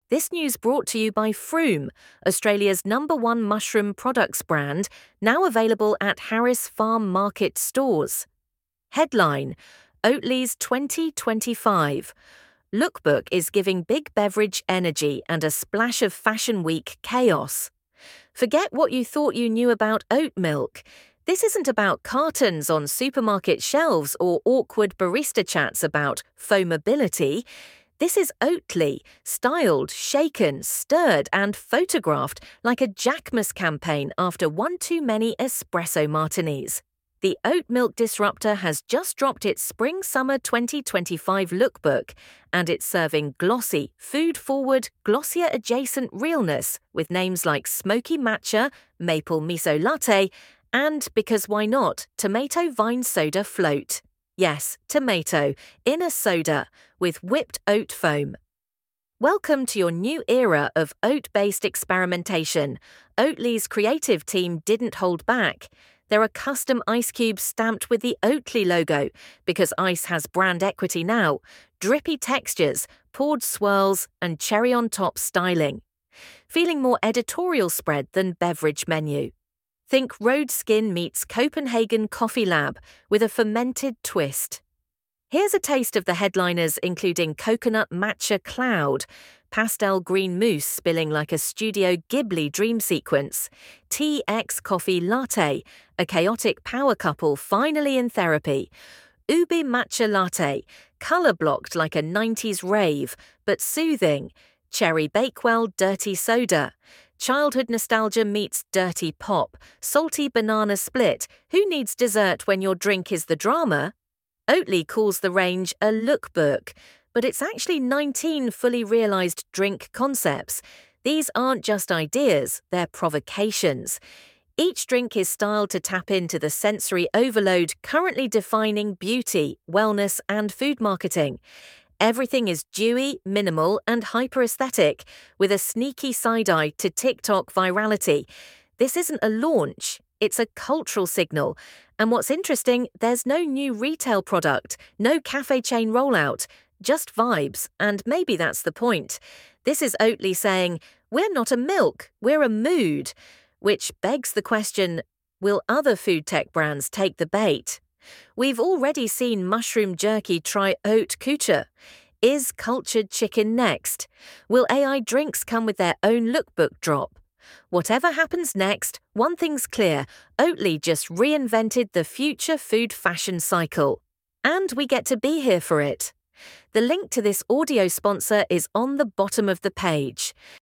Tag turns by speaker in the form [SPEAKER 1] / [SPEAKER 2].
[SPEAKER 1] This news brought to you by Froome, Australia's #1 mushroom products brand, now available at Harris Farm Market stores. Headline: Oatly's 2025. Lookbook is giving big beverage energy and a splash of Fashion Week chaos. Forget what you thought you knew about oat milk. This isn't about cartons on supermarket shelves or awkward barista chats about foamability. This is Oatly, styled, shaken, stirred and photographed like a Jackmas campaign after one too many espresso martinis. The oat milk disruptor has just dropped its Spring-Summer 2025 lookbook, and it's serving glossy, food-forward, glossier-adjacent realness with names like Smoky Matcha, Maple Miso Latte, and, because why not, Tomato Vine Soda Float. Yes, tomato, in a soda, with whipped oat foam. Welcome to your new era of oat-based experimentation. Oatly's creative team didn't hold back. There are custom ice cubes stamped with the Oatly logo, because ice has brand equity now, drippy textures, poured swirls, and cherry-on-top styling. Feeling more editorial spread than beverage menu? Think Road Skin meets Copenhagen Coffee Lab with a fermented twist. Here's a taste of the headliners, including Coconut Matcha Cloud, Pastel Green Mousse spilling like a Studio Ghibli dream sequence, TX Coffee Latte, a chaotic power couple finally in therapy, Ubi Matcha Latte, colour-blocked like a 90s rave, but soothing, Cherry Bakewell Dirty Soda, childhood nostalgia meets dirty pop, salty banana split, who needs dessert when your drink is the drama? Oatly calls the range a lookbook, but it's actually 19 fully realised drink concepts. These aren't just ideas, they're provocations. Each drink is styled to tap into the sensory overload currently defining beauty, wellness and food marketing. Everything is dewy, minimal and hyper-aesthetic, with a sneaky side-eye to TikTok virality. This isn't a launch, it's a cultural signal. And what's interesting, there's no new retail product, no cafe chain rollout, just vibes, and maybe that's the point. This is Oatly saying, we're not a milk, we're a mood. Which begs the question, will other food tech brands take the bait? We've already seen Mushroom Jerky try oat couture. Is cultured chicken next? Will AI drinks come with their own lookbook drop? Whatever happens next, one thing's clear, Oatly just reinvented the future food fashion cycle. And we get to be here for it. The link to this audio sponsor is on the bottom of the page.